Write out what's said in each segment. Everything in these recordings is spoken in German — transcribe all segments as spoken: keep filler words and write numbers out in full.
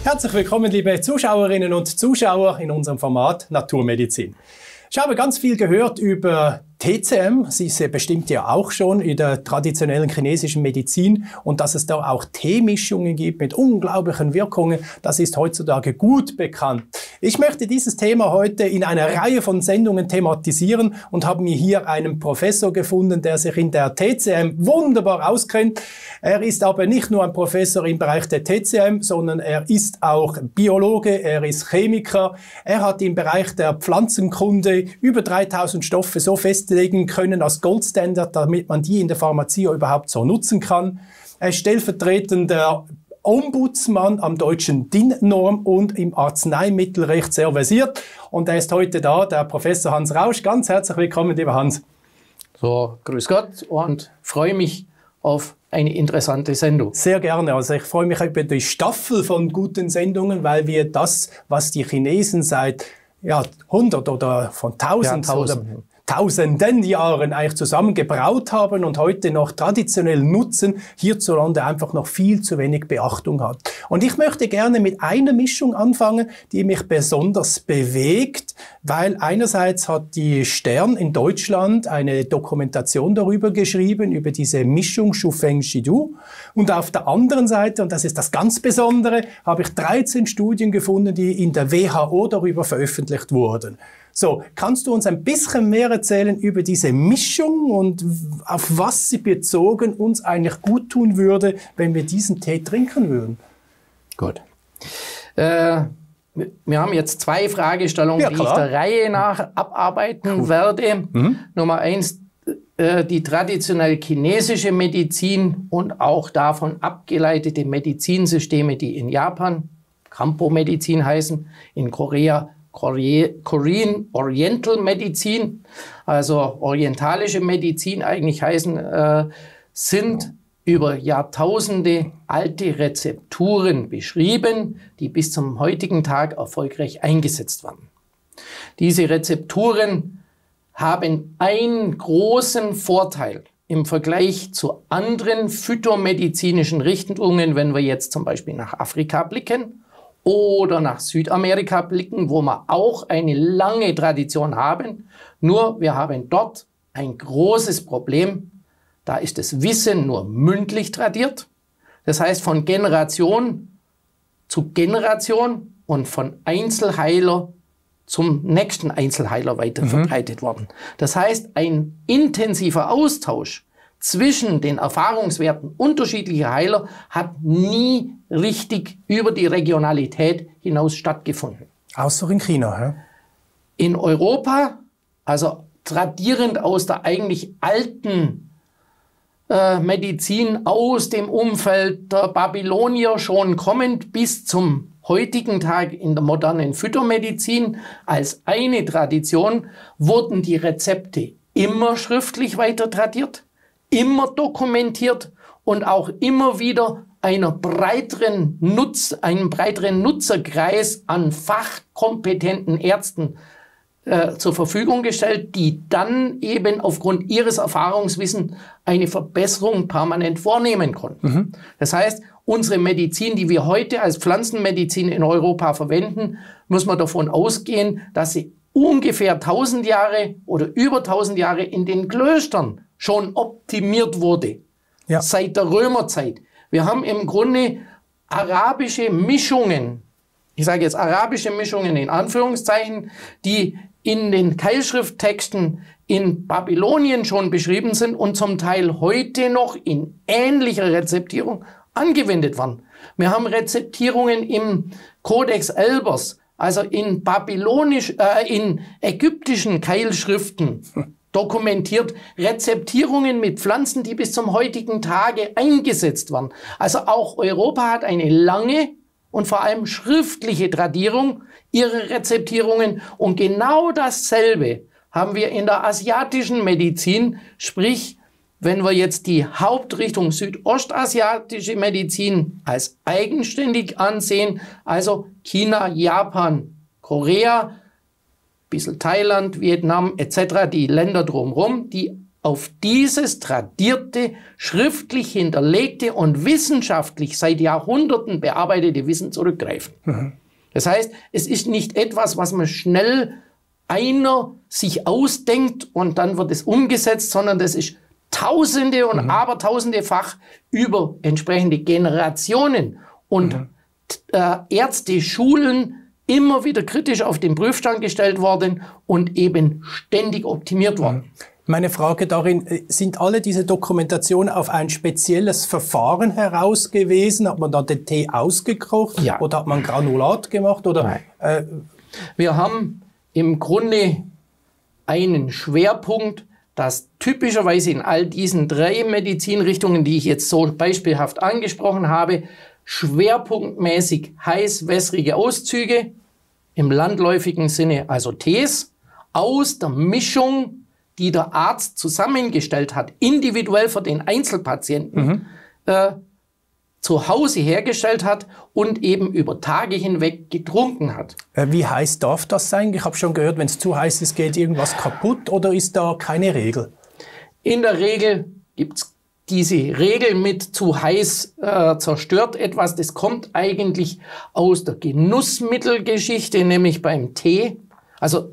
Herzlich willkommen, liebe Zuschauerinnen und Zuschauer in unserem Format Naturmedizin. Ich habe ganz viel gehört über T C M, Sie ist ja bestimmt ja auch schon in der traditionellen chinesischen Medizin, und dass es da auch Teemischungen gibt mit unglaublichen Wirkungen, das ist heutzutage gut bekannt. Ich möchte dieses Thema heute in einer Reihe von Sendungen thematisieren und habe mir hier einen Professor gefunden, der sich in der T C M wunderbar auskennt. Er ist aber nicht nur ein Professor im Bereich der T C M, sondern er ist auch Biologe, er ist Chemiker. Er hat im Bereich der Pflanzenkunde über dreitausend Stoffe so festlegen können als Goldstandard, damit man die in der Pharmazie überhaupt so nutzen kann. Er ist stellvertretender Ombudsmann am deutschen D I N-Norm und im Arzneimittelrecht sehr versiert. Und er ist heute da, der Professor Hans Rausch. Ganz herzlich willkommen, lieber Hans. So, grüß Gott und freue mich auf eine interessante Sendung. Sehr gerne. Also ich freue mich über die Staffel von guten Sendungen, weil wir das, was die Chinesen seit ja, hundert oder von tausend ja, oder tausenden Jahren eigentlich zusammen gebraut haben und heute noch traditionell nutzen, hierzulande einfach noch viel zu wenig Beachtung hat. Und ich möchte gerne mit einer Mischung anfangen, die mich besonders bewegt, weil einerseits hat die Stern in Deutschland eine Dokumentation darüber geschrieben, über diese Mischung Shufeng Shidu. Und auf der anderen Seite, und das ist das ganz Besondere, habe ich dreizehn Studien gefunden, die in der W H O darüber veröffentlicht wurden. So, kannst du uns ein bisschen mehr erzählen über diese Mischung und auf was sie bezogen uns eigentlich gut tun würde, wenn wir diesen Tee trinken würden? Gut. Äh, wir haben jetzt zwei Fragestellungen, ja, die ich der Reihe nach abarbeiten cool. werde. Mhm. Nummer eins, äh, die traditionell chinesische Medizin und auch davon abgeleitete Medizinsysteme, die in Japan Kampo-Medizin heißen, in Korea Korean Oriental Medizin, also orientalische Medizin eigentlich heißen, äh, sind über Jahrtausende alte Rezepturen beschrieben, die bis zum heutigen Tag erfolgreich eingesetzt werden. Diese Rezepturen haben einen großen Vorteil im Vergleich zu anderen phytomedizinischen Richtungen, wenn wir jetzt zum Beispiel nach Afrika blicken oder nach Südamerika blicken, wo wir auch eine lange Tradition haben. Nur wir haben dort ein großes Problem. Da ist das Wissen nur mündlich tradiert. Das heißt, von Generation zu Generation und von Einzelheiler zum nächsten Einzelheiler weiter mhm. verbreitet worden. Das heißt, ein intensiver Austausch zwischen den Erfahrungswerten unterschiedlicher Heiler hat nie richtig über die Regionalität hinaus stattgefunden. Außer in China, hä? In Europa, also tradierend aus der eigentlich alten äh, Medizin, aus dem Umfeld der Babylonier schon kommend bis zum heutigen Tag in der modernen Phytomedizin als eine Tradition, wurden die Rezepte immer schriftlich weiter tradiert, immer dokumentiert und auch immer wieder einer breiteren Nutz, einem breiteren Nutzerkreis an fachkompetenten Ärzten äh, zur Verfügung gestellt, die dann eben aufgrund ihres Erfahrungswissens eine Verbesserung permanent vornehmen konnten. Mhm. Das heißt, unsere Medizin, die wir heute als Pflanzenmedizin in Europa verwenden, muss man davon ausgehen, dass sie ungefähr tausend Jahre oder über tausend Jahre in den Klöstern schon optimiert wurde, ja. Seit der Römerzeit. Wir haben im Grunde arabische Mischungen, ich sage jetzt arabische Mischungen in Anführungszeichen, die in den Keilschrifttexten in Babylonien schon beschrieben sind und zum Teil heute noch in ähnlicher Rezeptierung angewendet werden. Wir haben Rezeptierungen im Codex Elbers, also in babylonisch, äh, in ägyptischen Keilschriften dokumentiert, Rezeptierungen mit Pflanzen, die bis zum heutigen Tage eingesetzt werden. Also auch Europa hat eine lange und vor allem schriftliche Tradierung ihrer Rezeptierungen. Und genau dasselbe haben wir in der asiatischen Medizin, sprich, wenn wir jetzt die Hauptrichtung südostasiatische Medizin als eigenständig ansehen, also China, Japan, Korea, bisschen Thailand, Vietnam et cetera, die Länder drumherum, die auf dieses tradierte, schriftlich hinterlegte und wissenschaftlich seit Jahrhunderten bearbeitete Wissen zurückgreifen. Mhm. Das heißt, es ist nicht etwas, was man schnell einer sich ausdenkt und dann wird es umgesetzt, sondern das ist Tausende und mhm. Abertausendefach über entsprechende Generationen und mhm. äh, Ärzte, Schulen immer wieder kritisch auf den Prüfstand gestellt worden und eben ständig optimiert worden. Meine Frage darin, sind alle diese Dokumentationen auf ein spezielles Verfahren heraus gewesen? Hat man dann den Tee ausgekocht ja. oder hat man Granulat gemacht? Oder, äh Wir haben im Grunde einen Schwerpunkt, dass typischerweise in all diesen drei Medizinrichtungen, die ich jetzt so beispielhaft angesprochen habe, schwerpunktmäßig heiß-wässrige Auszüge, im landläufigen Sinne also Tees, aus der Mischung, die der Arzt zusammengestellt hat, individuell für den Einzelpatienten, mhm. äh, zu Hause hergestellt hat und eben über Tage hinweg getrunken hat. Wie heiß darf das sein? Ich habe schon gehört, wenn es zu heiß ist, geht irgendwas kaputt, oder ist da keine Regel? In der Regel gibt es diese Regel mit zu heiß äh, zerstört etwas. Das kommt eigentlich aus der Genussmittelgeschichte, nämlich beim Tee. Also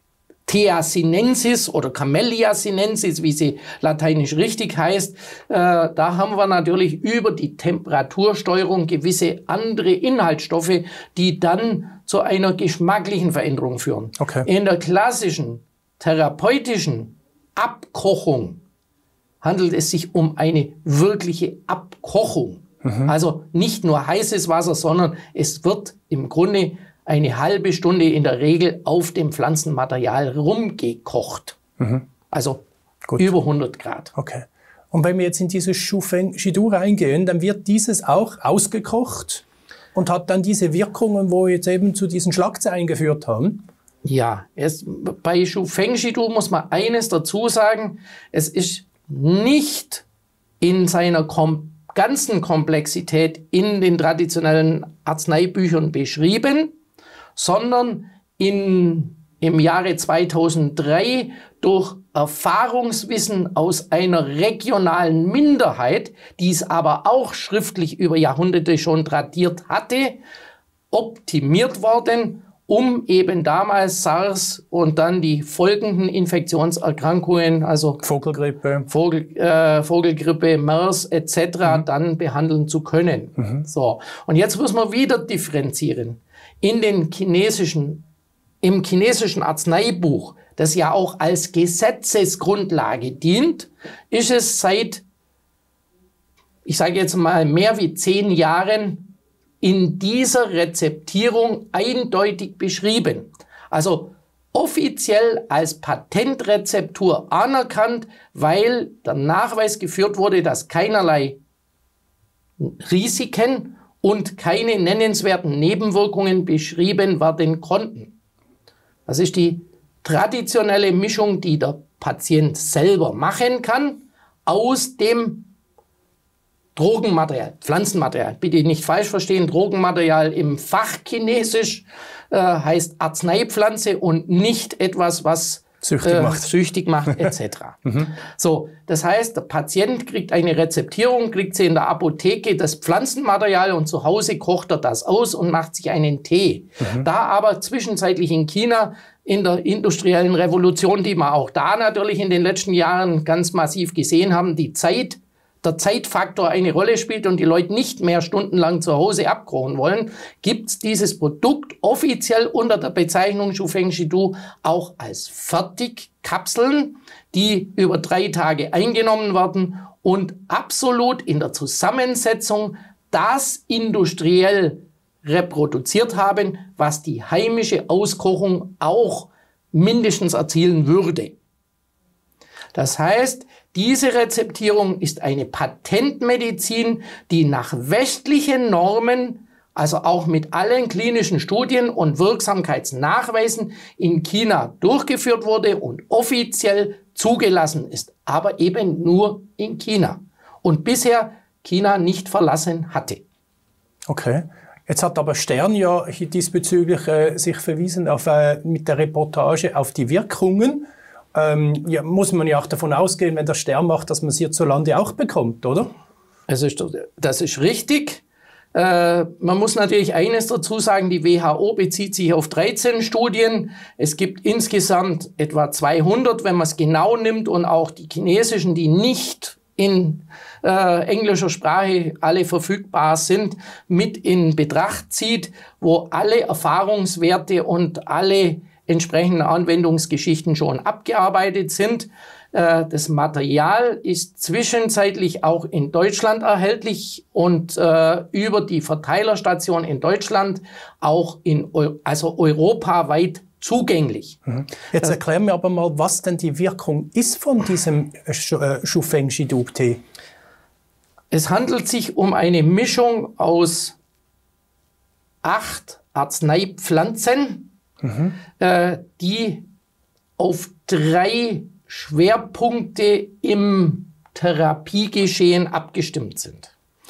Thea sinensis oder Camellia sinensis, wie sie lateinisch richtig heißt, äh, da haben wir natürlich über die Temperatursteuerung gewisse andere Inhaltsstoffe, die dann zu einer geschmacklichen Veränderung führen. Okay. In der klassischen therapeutischen Abkochung handelt es sich um eine wirkliche Abkochung. Mhm. Also nicht nur heißes Wasser, sondern es wird im Grunde eine halbe Stunde in der Regel auf dem Pflanzenmaterial rumgekocht. Mhm. Also Gut. über hundert Grad. Okay. Und wenn wir jetzt in dieses Shu Feng Shidu reingehen, dann wird dieses auch ausgekocht und hat dann diese Wirkungen, wo wir jetzt eben zu diesen Schlagzeilen geführt haben? Ja, es, bei Shu Feng Shidu muss man eines dazu sagen, es ist nicht in seiner kom ganzen Komplexität in den traditionellen Arzneibüchern beschrieben, sondern in, im Jahre zweitausenddrei durch Erfahrungswissen aus einer regionalen Minderheit, die es aber auch schriftlich über Jahrhunderte schon tradiert hatte, optimiert worden, um eben damals SARS und dann die folgenden Infektionserkrankungen, also Vogelgrippe, Vogel, äh, Vogelgrippe, MERS et cetera, mhm. dann behandeln zu können. Mhm. So. Und jetzt müssen wir wieder differenzieren. In den chinesischen, im chinesischen Arzneibuch, das ja auch als Gesetzesgrundlage dient, ist es seit, ich sage jetzt mal, mehr wie zehn Jahren in dieser Rezeptierung eindeutig beschrieben. Also offiziell als Patentrezeptur anerkannt, weil der Nachweis geführt wurde, dass keinerlei Risiken und keine nennenswerten Nebenwirkungen beschrieben werden konnten. Das ist die traditionelle Mischung, die der Patient selber machen kann, aus dem Drogenmaterial, Pflanzenmaterial. Bitte nicht falsch verstehen, Drogenmaterial im Fachchinesisch äh, heißt Arzneipflanze und nicht etwas, was süchtig äh, macht, süchtig macht et cetera. mhm. So, das heißt, der Patient kriegt eine Rezeptierung, kriegt sie in der Apotheke das Pflanzenmaterial und zu Hause kocht er das aus und macht sich einen Tee. Mhm. Da aber zwischenzeitlich in China in der industriellen Revolution, die wir auch da natürlich in den letzten Jahren ganz massiv gesehen haben, die Zeit der Zeitfaktor eine Rolle spielt und die Leute nicht mehr stundenlang zu Hause abkochen wollen, gibt es dieses Produkt offiziell unter der Bezeichnung Shu Feng Shidu auch als Fertigkapseln, die über drei Tage eingenommen werden und absolut in der Zusammensetzung das industriell reproduziert haben, was die heimische Auskochung auch mindestens erzielen würde. Das heißt, diese Rezeptierung ist eine Patentmedizin, die nach westlichen Normen, also auch mit allen klinischen Studien und Wirksamkeitsnachweisen in China durchgeführt wurde und offiziell zugelassen ist, aber eben nur in China und bisher China nicht verlassen hatte. Okay. Jetzt hat aber Stern ja diesbezüglich äh, sich verwiesen auf, äh, mit der Reportage auf die Wirkungen. ähm, ja, muss man ja auch davon ausgehen, wenn der Stern macht, dass man es hierzulande auch bekommt, oder? Also das ist richtig. Äh, man muss natürlich eines dazu sagen, die W H O bezieht sich auf dreizehn Studien. Es gibt insgesamt etwa zweihundert, wenn man es genau nimmt, und auch die chinesischen, die nicht in äh, englischer Sprache alle verfügbar sind, mit in Betracht zieht, wo alle Erfahrungswerte und alle entsprechenden Anwendungsgeschichten schon abgearbeitet sind. Das Material ist zwischenzeitlich auch in Deutschland erhältlich und äh, über die Verteilerstation in Deutschland auch in Eu- also europaweit zugänglich. Jetzt erklär mir aber mal, was denn die Wirkung ist von diesem Shufeng Shidub-Tee. Es handelt sich um eine Mischung aus acht Arzneipflanzen, mhm. äh, die auf drei Schwerpunkte im Therapiegeschehen abgestimmt sind.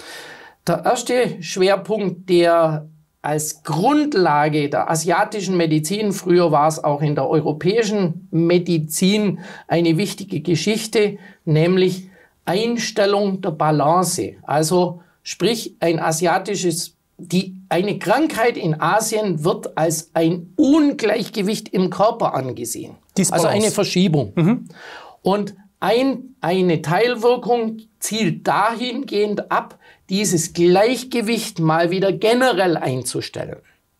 Der erste Schwerpunkt, der als Grundlage der asiatischen Medizin, früher war es auch in der europäischen Medizin eine wichtige Geschichte, nämlich Einstellung der Balance. Also sprich ein asiatisches, die, eine Krankheit in Asien wird als ein Ungleichgewicht im Körper angesehen. Also eine Verschiebung. Mhm. Und ein, eine Teilwirkung zielt dahingehend ab, dieses Gleichgewicht mal wieder generell einzustellen,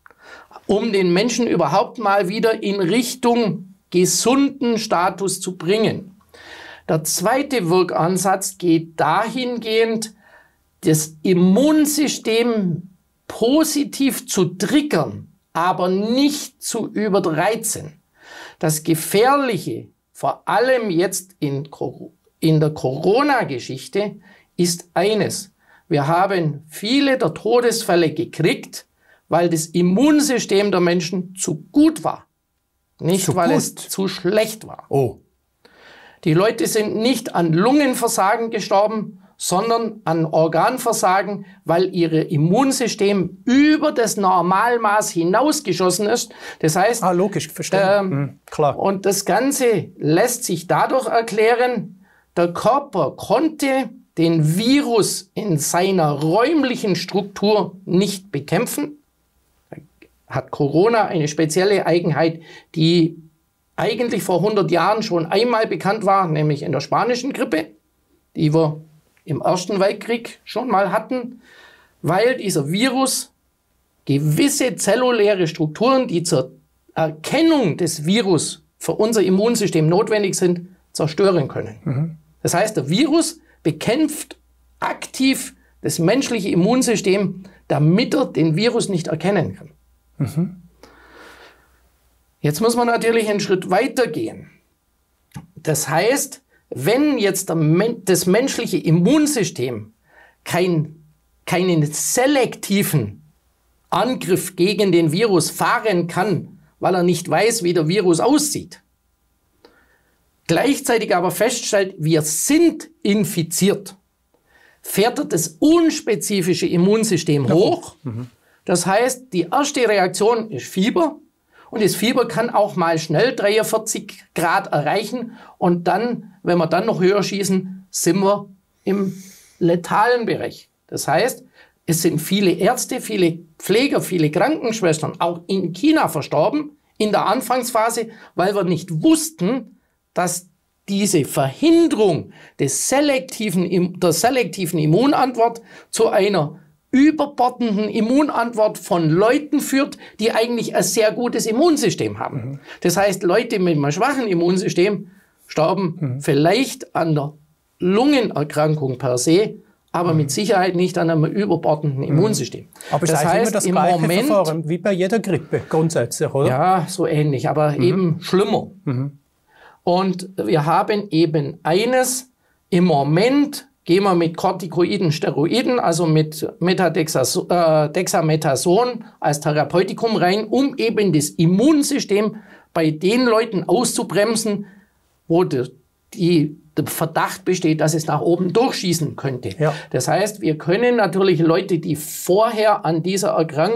um den Menschen überhaupt mal wieder in Richtung gesunden Status zu bringen. Der zweite Wirkansatz geht dahingehend, das Immunsystem positiv zu triggern, aber nicht zu überreizen. Das Gefährliche, vor allem jetzt in, in der Corona-Geschichte, ist eines. Wir haben viele der Todesfälle gekriegt, weil das Immunsystem der Menschen zu gut war. Nicht, zu weil gut. es zu schlecht war. Oh. Die Leute sind nicht an Lungenversagen gestorben, sondern an Organversagen, weil ihr Immunsystem über das Normalmaß hinausgeschossen ist. Das heißt, ah, logisch, verstehe. Ähm, mhm, klar. Und das Ganze lässt sich dadurch erklären, der Körper konnte den Virus in seiner räumlichen Struktur nicht bekämpfen. Hat Corona eine spezielle Eigenheit, die eigentlich vor hundert Jahren schon einmal bekannt war, nämlich in der spanischen Grippe, die wir im Ersten Weltkrieg schon mal hatten, weil dieser Virus gewisse zelluläre Strukturen, die zur Erkennung des Virus für unser Immunsystem notwendig sind, zerstören können. Mhm. Das heißt, der Virus bekämpft aktiv das menschliche Immunsystem, damit er den Virus nicht erkennen kann. Mhm. Jetzt muss man natürlich einen Schritt weiter gehen. Das heißt, wenn jetzt der, das menschliche Immunsystem kein, keinen selektiven Angriff gegen den Virus fahren kann, weil er nicht weiß, wie der Virus aussieht, gleichzeitig aber feststellt, wir sind infiziert, fährt er das unspezifische Immunsystem hoch. Mhm. Das heißt, die erste Reaktion ist Fieber. Und das Fieber kann auch mal schnell dreiundvierzig Grad erreichen. Und dann, wenn wir dann noch höher schießen, sind wir im letalen Bereich. Das heißt, es sind viele Ärzte, viele Pfleger, viele Krankenschwestern auch in China verstorben in der Anfangsphase, weil wir nicht wussten, dass diese Verhinderung des selektiven, der selektiven Immunantwort zu einer überbordenden Immunantwort von Leuten führt, die eigentlich ein sehr gutes Immunsystem haben. Mhm. Das heißt, Leute mit einem schwachen Immunsystem sterben mhm. vielleicht an der Lungenerkrankung per se, aber mhm. mit Sicherheit nicht an einem überbordenden mhm. Immunsystem. Aber das heißt, immer das im Moment Verfahren, wie bei jeder Grippe grundsätzlich, oder? Ja, so ähnlich, aber mhm. eben schlimmer. Mhm. Und wir haben eben eines im Moment. Gehen wir mit Corticoiden, Steroiden, also mit Dexamethason als Therapeutikum rein, um eben das Immunsystem bei den Leuten auszubremsen, wo die, die, der Verdacht besteht, dass es nach oben durchschießen könnte. Ja. Das heißt, wir können natürlich Leute, die vorher an dieser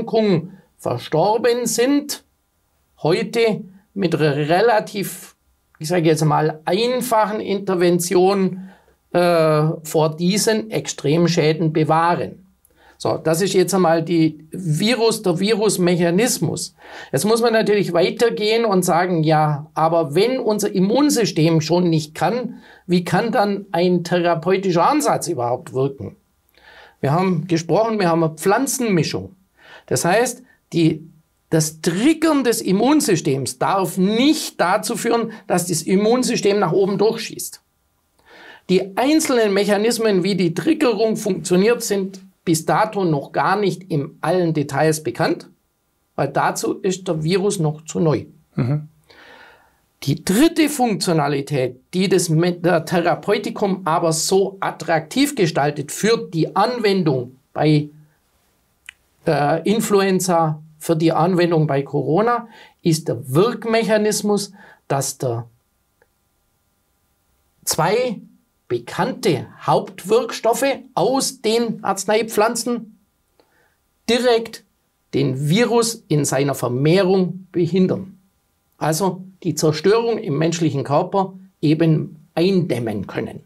Erkrankung verstorben sind, heute mit relativ ich sage jetzt mal, einfachen Intervention äh, vor diesen Extremschäden bewahren. So, das ist jetzt einmal die Virus, der Virusmechanismus. Jetzt muss man natürlich weitergehen und sagen, ja, aber wenn unser Immunsystem schon nicht kann, wie kann dann ein therapeutischer Ansatz überhaupt wirken? Wir haben gesprochen, wir haben eine Pflanzenmischung. Das heißt, die, das Triggern des Immunsystems darf nicht dazu führen, dass das Immunsystem nach oben durchschießt. Die einzelnen Mechanismen, wie die Triggerung funktioniert, sind bis dato noch gar nicht in allen Details bekannt, weil dazu ist der Virus noch zu neu. Mhm. Die dritte Funktionalität, die das der Therapeutikum aber so attraktiv gestaltet für die Anwendung bei äh, Influenza, für die Anwendung bei Corona, ist der Wirkmechanismus, dass der zwei bekannte Hauptwirkstoffe aus den Arzneipflanzen direkt den Virus in seiner Vermehrung behindern. Also die Zerstörung im menschlichen Körper eben eindämmen können.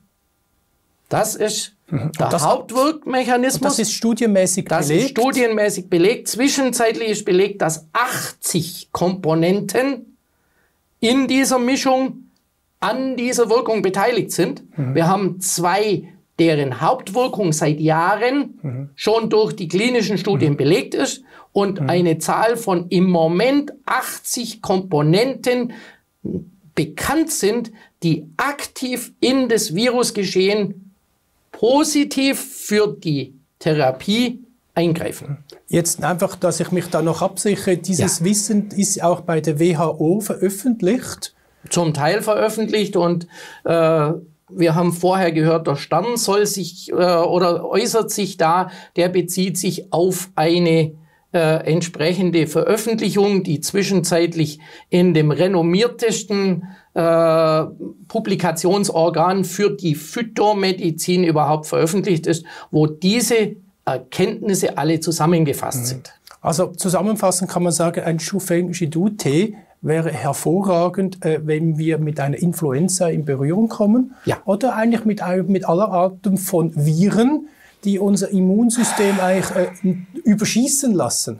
Das ist mhm. der das, Hauptwirkmechanismus. Das ist studienmäßig das belegt? Das ist studienmäßig belegt. Zwischenzeitlich ist belegt, dass achtzig Komponenten in dieser Mischung an dieser Wirkung beteiligt sind. Mhm. Wir haben zwei, deren Hauptwirkung seit Jahren mhm. schon durch die klinischen Studien mhm. belegt ist und mhm. eine Zahl von im Moment achtzig Komponenten bekannt sind, die aktiv in das Virusgeschehen positiv für die Therapie eingreifen. Jetzt einfach, dass ich mich da noch absichere, dieses ja. Wissen ist auch bei der W H O veröffentlicht. Zum Teil veröffentlicht und äh, wir haben vorher gehört, der Stern soll sich äh, oder äußert sich da, der bezieht sich auf eine äh, entsprechende Veröffentlichung, die zwischenzeitlich in dem renommiertesten äh, Publikationsorgan für die Phytomedizin überhaupt veröffentlicht ist, wo diese Erkenntnisse alle zusammengefasst mhm. sind. Also zusammenfassend kann man sagen, ein Shufeng-Shidou-Tee wäre hervorragend, äh, wenn wir mit einer Influenza in Berührung kommen. Ja. Oder eigentlich mit, mit aller Arten von Viren, die unser Immunsystem eigentlich äh, überschießen lassen.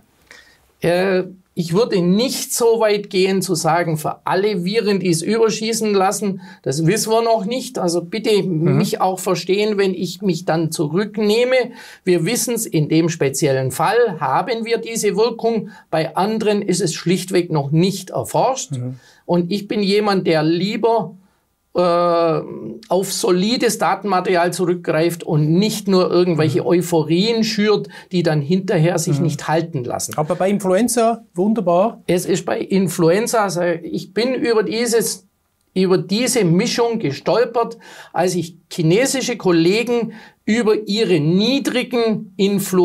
Äh, ich würde nicht so weit gehen zu sagen, für alle Viren, die es überschießen lassen, das wissen wir noch nicht. Also bitte mhm. mich auch verstehen, wenn ich mich dann zurücknehme. Wir wissen es, in dem speziellen Fall haben wir diese Wirkung. Bei anderen ist es schlichtweg noch nicht erforscht. Mhm. Und ich bin jemand, der lieber äh, auf solides Datenmaterial zurückgreift und nicht nur irgendwelche Euphorien schürt, die dann hinterher sich mhm. nicht halten lassen. Aber bei Influenza wunderbar. Es ist bei Influenza, also ich bin über dieses, über diese Mischung gestolpert, als ich chinesische Kollegen über ihre niedrigen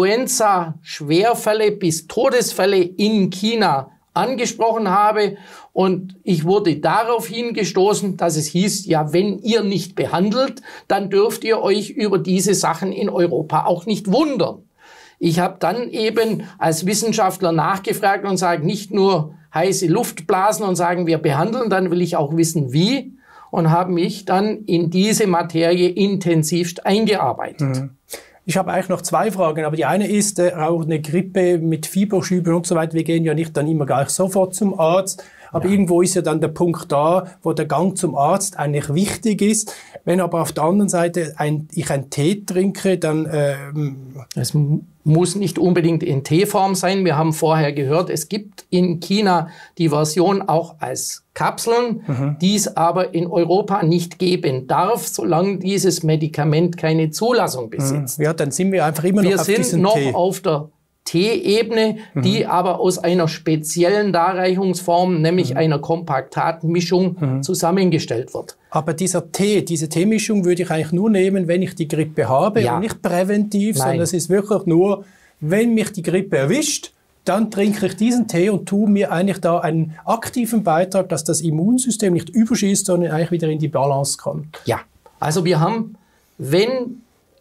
Influenza-Schwerfälle bis Todesfälle in China angesprochen habe. Und ich wurde darauf hingestoßen, dass es hieß, ja, wenn ihr nicht behandelt, dann dürft ihr euch über diese Sachen in Europa auch nicht wundern. Ich habe dann eben als Wissenschaftler nachgefragt und sage, nicht nur heiße Luft blasen und sagen, wir behandeln, dann will ich auch wissen, wie. Und habe mich dann in diese Materie intensivst eingearbeitet. Mhm. Ich habe eigentlich noch zwei Fragen, aber die eine ist, äh, auch eine Grippe mit Fieberschüben und so weiter. Wir gehen ja nicht dann immer gleich sofort zum Arzt, aber ja. irgendwo ist ja dann der Punkt da, wo der Gang zum Arzt eigentlich wichtig ist. Wenn aber auf der anderen Seite ein, ich einen Tee trinke, dann... Ähm es muss nicht unbedingt in Teeform sein. Wir haben vorher gehört, es gibt in China die Version auch als Kapseln, mhm. die es aber in Europa nicht geben darf, solange dieses Medikament keine Zulassung besitzt. Ja, dann sind wir einfach immer noch wir auf diesem sind noch Tee. auf der Teeebene, mhm. die aber aus einer speziellen Darreichungsform, nämlich mhm. einer Kompaktatmischung, mhm. zusammengestellt wird. Aber dieser Tee, diese Teemischung würde ich eigentlich nur nehmen, wenn ich die Grippe habe ja. und nicht präventiv, Nein. sondern es ist wirklich nur, wenn mich die Grippe erwischt, dann trinke ich diesen Tee und tue mir eigentlich da einen aktiven Beitrag, dass das Immunsystem nicht überschießt, sondern eigentlich wieder in die Balance kommt. Ja, also wir haben, wenn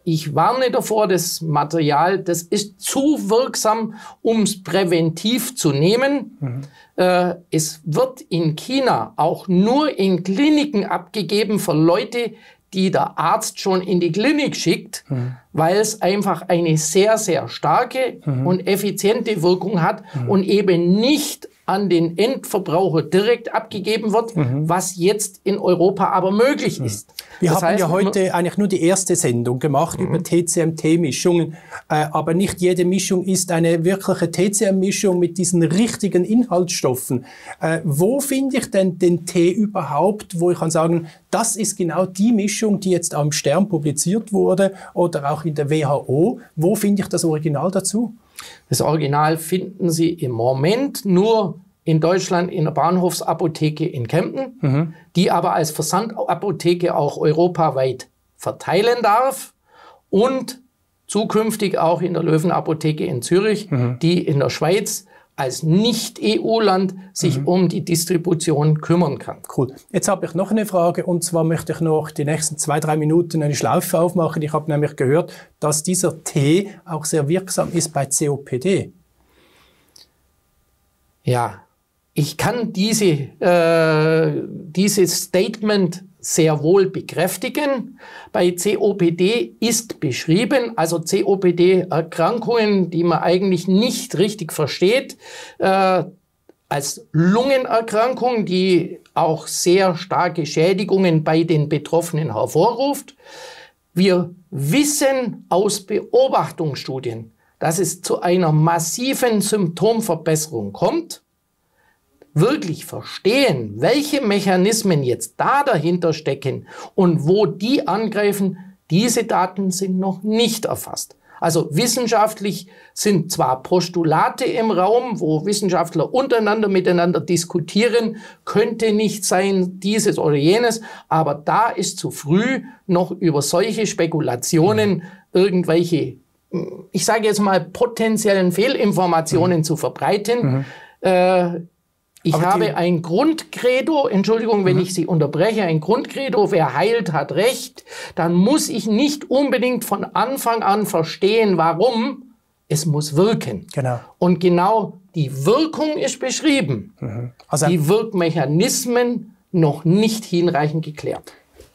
ich warne davor, das Material, das ist zu wirksam, um es präventiv zu nehmen. Mhm. Äh, es wird in China auch nur in Kliniken abgegeben für Leute, die der Arzt schon in die Klinik schickt, mhm. weil es einfach eine sehr, sehr starke mhm. und effiziente Wirkung hat mhm. und eben nicht an den Endverbraucher direkt abgegeben wird, mhm. was jetzt in Europa aber möglich ist. Wir das haben heißt, ja heute eigentlich nur die erste Sendung gemacht mhm. über T C M T-Mischungen, äh, aber nicht jede Mischung ist eine wirkliche T C M-Mischung mit diesen richtigen Inhaltsstoffen. Äh, wo finde ich denn den Tee überhaupt, wo ich kann sagen, das ist genau die Mischung, die jetzt am Stern publiziert wurde oder auch in der W H O. Wo finde ich das Original dazu? Das Original finden Sie im Moment nur in Deutschland in der Bahnhofsapotheke in Kempten, mhm. die aber als Versandapotheke auch europaweit verteilen darf und zukünftig auch in der Löwenapotheke in Zürich, mhm. die in der Schweiz als Nicht-E U-Land sich mhm. um die Distribution kümmern kann. Cool. Jetzt habe ich noch eine Frage, und zwar möchte ich noch die nächsten zwei, drei Minuten eine Schlaufe aufmachen. Ich habe nämlich gehört, dass dieser Tee auch sehr wirksam ist bei C O P D. Ja, ich kann diese, äh, dieses Statement sehr wohl bekräftigen. Bei C O P D ist beschrieben, also C O P D-Erkrankungen, die man eigentlich nicht richtig versteht, äh, als Lungenerkrankung, die auch sehr starke Schädigungen bei den Betroffenen hervorruft. Wir wissen aus Beobachtungsstudien, dass es zu einer massiven Symptomverbesserung kommt. Wirklich verstehen, welche Mechanismen jetzt da dahinter stecken und wo die angreifen, diese Daten sind noch nicht erfasst. Also wissenschaftlich sind zwar Postulate im Raum, wo Wissenschaftler untereinander miteinander diskutieren, könnte nicht sein dieses oder jenes, aber da ist zu früh, noch über solche Spekulationen irgendwelche, ich sage jetzt mal, potenziellen Fehlinformationen mhm. zu verbreiten. Mhm. Äh, Ich Aber habe ein Grundcredo, Entschuldigung, wenn mhm. ich Sie unterbreche, ein Grundcredo, wer heilt, hat Recht. Dann muss ich nicht unbedingt von Anfang an verstehen, warum. Es muss wirken. Genau. Und genau die Wirkung ist beschrieben. Mhm. Also die Wirkmechanismen noch nicht hinreichend geklärt.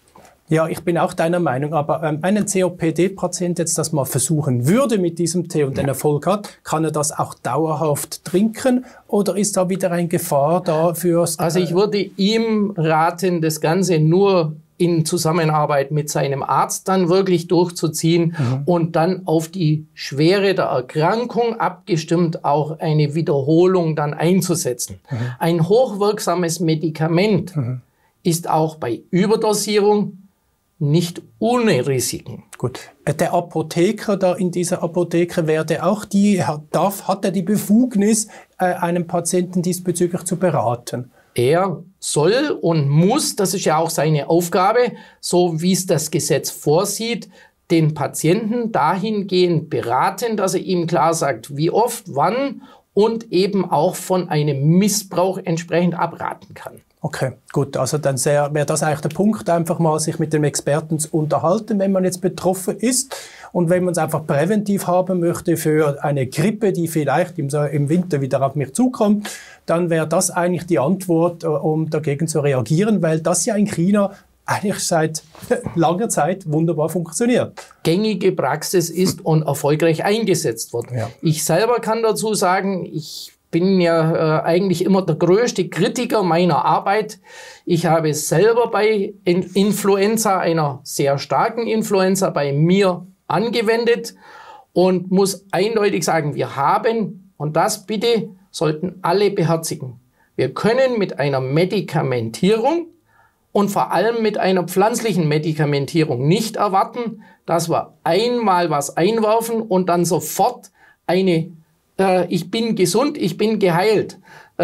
Ja, ich bin auch deiner Meinung, aber ähm, einen C O P D-Patient jetzt das mal versuchen würde mit diesem Tee und den Erfolg hat, kann er das auch dauerhaft trinken oder ist da wieder eine Gefahr da fürs... Äh also ich würde ihm raten, das Ganze nur in Zusammenarbeit mit seinem Arzt dann wirklich durchzuziehen mhm. und dann auf die Schwere der Erkrankung abgestimmt auch eine Wiederholung dann einzusetzen. Mhm. Ein hochwirksames Medikament mhm. ist auch bei Überdosierung nicht ohne Risiken. Gut. Der Apotheker da in dieser Apotheke werde auch die, darf, hat er die Befugnis, einen Patienten diesbezüglich zu beraten? Er soll und muss, das ist ja auch seine Aufgabe, so wie es das Gesetz vorsieht, den Patienten dahingehend beraten, dass er ihm klar sagt, wie oft, wann und eben auch von einem Missbrauch entsprechend abraten kann. Okay, gut. Also dann wäre das eigentlich der Punkt, einfach mal sich mit dem Experten zu unterhalten, wenn man jetzt betroffen ist. Und wenn man es einfach präventiv haben möchte für eine Grippe, die vielleicht im, im Winter wieder auf mich zukommt, dann wäre das eigentlich die Antwort, um dagegen zu reagieren, weil das ja in China eigentlich seit langer Zeit wunderbar funktioniert. Gängige Praxis ist und erfolgreich eingesetzt wird. Ja. Ich selber kann dazu sagen, ich bin ja äh, eigentlich immer der größte Kritiker meiner Arbeit. Ich habe selber bei In- Influenza, einer sehr starken Influenza, bei mir angewendet und muss eindeutig sagen, wir haben, und das bitte sollten alle beherzigen, wir können mit einer Medikamentierung und vor allem mit einer pflanzlichen Medikamentierung nicht erwarten, dass wir einmal was einwerfen und dann sofort eine ich bin gesund, ich bin geheilt.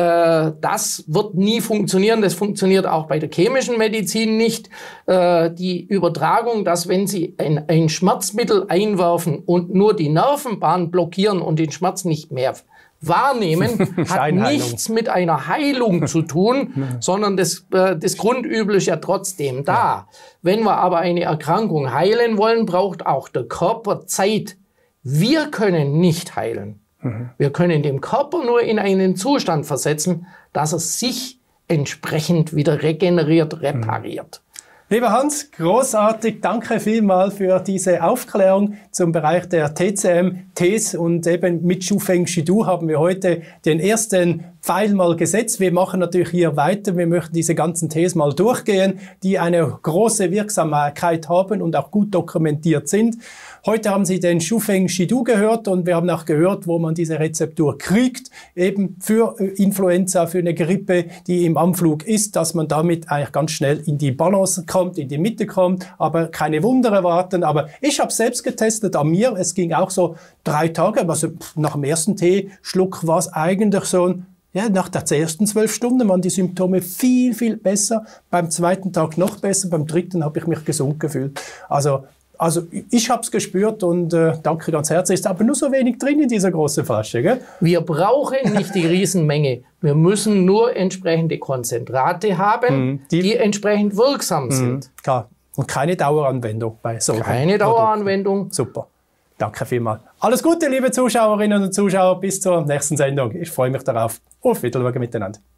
Das wird nie funktionieren. Das funktioniert auch bei der chemischen Medizin nicht. Die Übertragung, dass wenn Sie ein, ein Schmerzmittel einwerfen und nur die Nervenbahn blockieren und den Schmerz nicht mehr wahrnehmen, hat nichts mit einer Heilung zu tun, sondern das, äh, das Grundübel ist ja trotzdem da. Ja. Wenn wir aber eine Erkrankung heilen wollen, braucht auch der Körper Zeit. Wir können nicht heilen. Mhm. Wir können den Körper nur in einen Zustand versetzen, dass er sich entsprechend wieder regeneriert, repariert. Lieber Hans, großartig, danke vielmals für diese Aufklärung zum Bereich der T C M, Tees und eben mit Shufeng Shidu haben wir heute den ersten Pfeil mal gesetzt. Wir machen natürlich hier weiter, wir möchten diese ganzen Tees mal durchgehen, die eine große Wirksamkeit haben und auch gut dokumentiert sind. Heute haben Sie den Shufeng Shidu gehört und wir haben auch gehört, wo man diese Rezeptur kriegt, eben für Influenza, für eine Grippe, die im Anflug ist, dass man damit eigentlich ganz schnell in die Balance kommt, in die Mitte kommt, aber keine Wunder erwarten. Aber ich habe selbst getestet an mir, es ging auch so drei Tage, also nach dem ersten Teeschluck war es eigentlich so, ja, nach der ersten zwölf Stunden waren die Symptome viel, viel besser, beim zweiten Tag noch besser, beim dritten habe ich mich gesund gefühlt. Also Also ich habe es gespürt und äh, danke ganz herzlich. Ist aber nur so wenig drin in dieser großen Flasche, gell? Wir brauchen nicht die Riesenmenge. Wir müssen nur entsprechende Konzentrate haben, mm, die, die entsprechend wirksam mm, sind. Klar. Und keine Daueranwendung bei so. Keine Daueranwendung. Super. Danke vielmals. Alles Gute, liebe Zuschauerinnen und Zuschauer. Bis zur nächsten Sendung. Ich freue mich darauf. Auf Wiedersehen miteinander.